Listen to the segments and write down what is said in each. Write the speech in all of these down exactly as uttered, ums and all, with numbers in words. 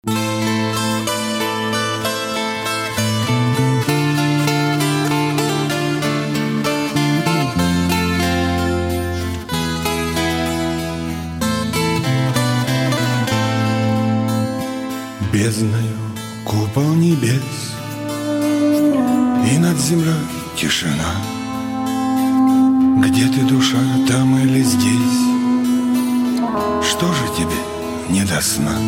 Бездною купол небес, и над землей тишина. Где ты, душа, там или здесь? Что же тебе не до сна?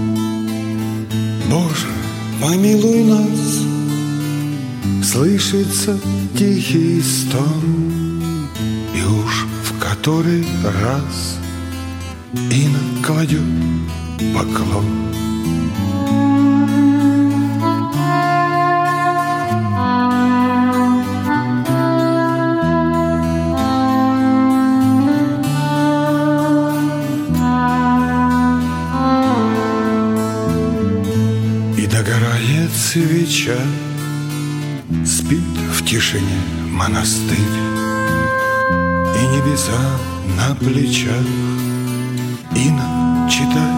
Боже, помилуй нас, слышится тихий стон, и уж в который раз инок кладет поклон. Догорает свеча, спит в тишине монастырь, и небеса на плечах инок читает